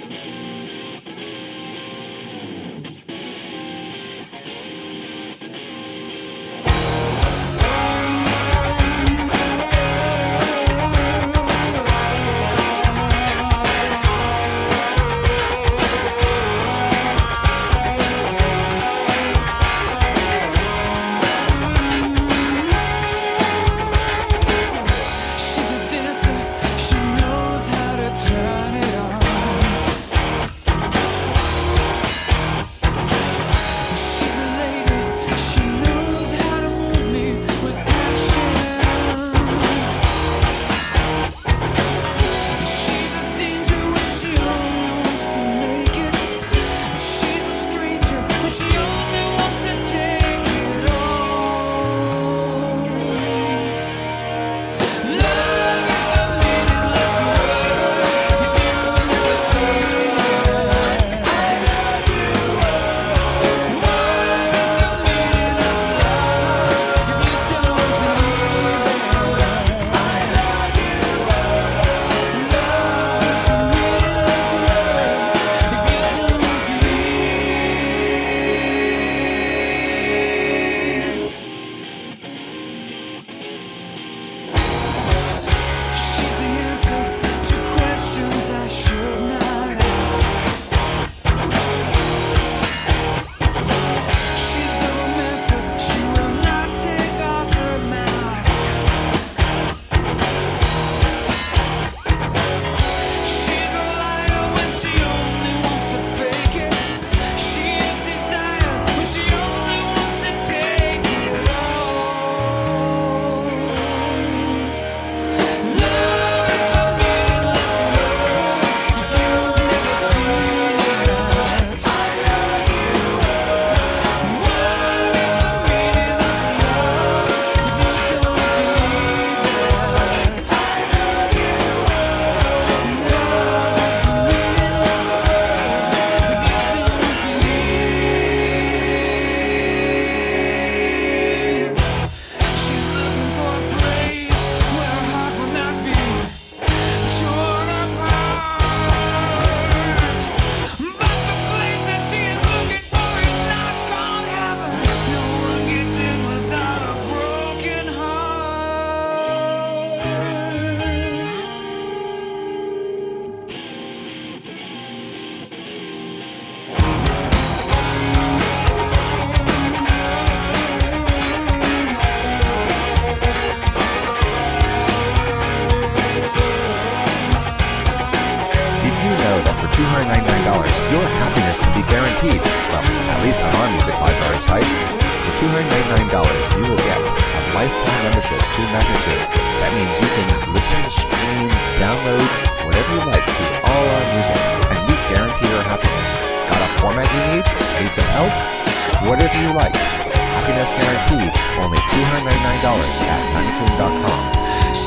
your happiness can be guaranteed. Well, at least on our music library site. For $299, you will get a lifetime membership to Magnitude. That means you can listen, stream, download, whatever you like to all our music, and we guarantee your happiness. Got a format you need? Need some help? Whatever you like. Happiness guaranteed. Only $299 at Magnitude.com.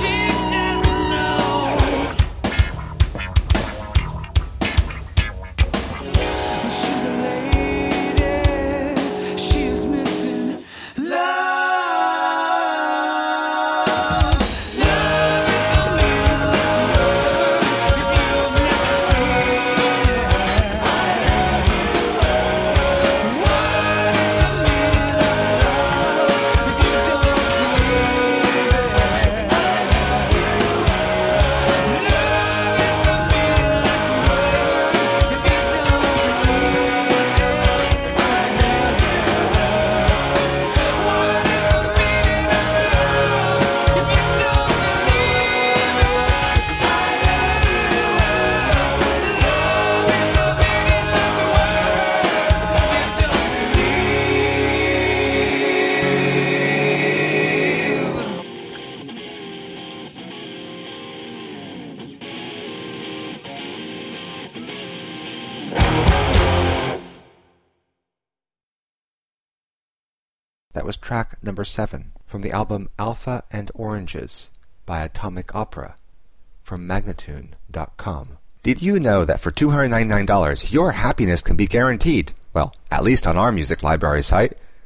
That was track number 7 from the album Alpha and Oranges by Atomic Opera from Magnatune.com. Did you know that for $299 your happiness can be guaranteed? Well, at least on our music library site.